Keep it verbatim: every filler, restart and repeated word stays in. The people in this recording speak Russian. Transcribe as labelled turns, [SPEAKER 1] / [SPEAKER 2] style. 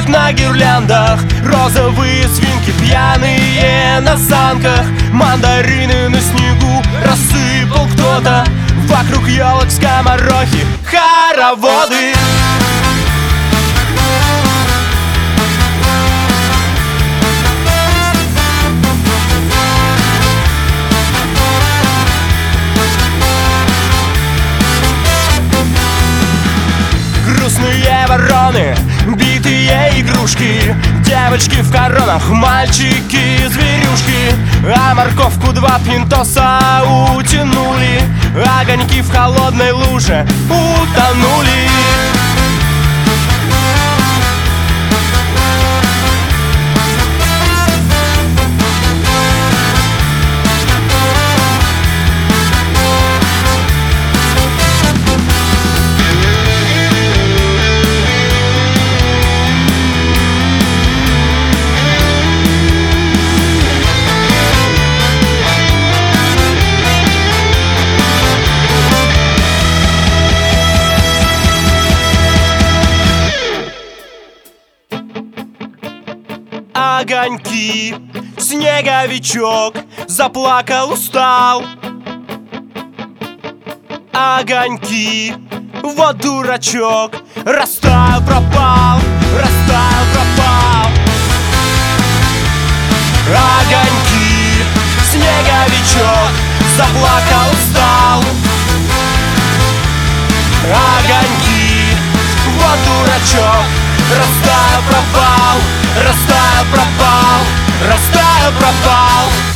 [SPEAKER 1] танцуют на гирляндах. Розовые свинки пьяные на санках. Мандарины на снегу рассыпал кто-то. Вокруг елок скоморохи, хороводы. Грустные вороны, битые игрушки, девочки в коронах, мальчики-зверюшки. А морковку два пинтоса утянули, огоньки в холодной луже утонули. Огоньки, снеговичок заплакал, устал. Огоньки, вот дурачок, растаял, пропал, растаял, пропал. Огоньки, снеговичок заплакал, устал. Огоньки, вот дурачок, растаял, пропал, растаял, пропал, растаял, пропал.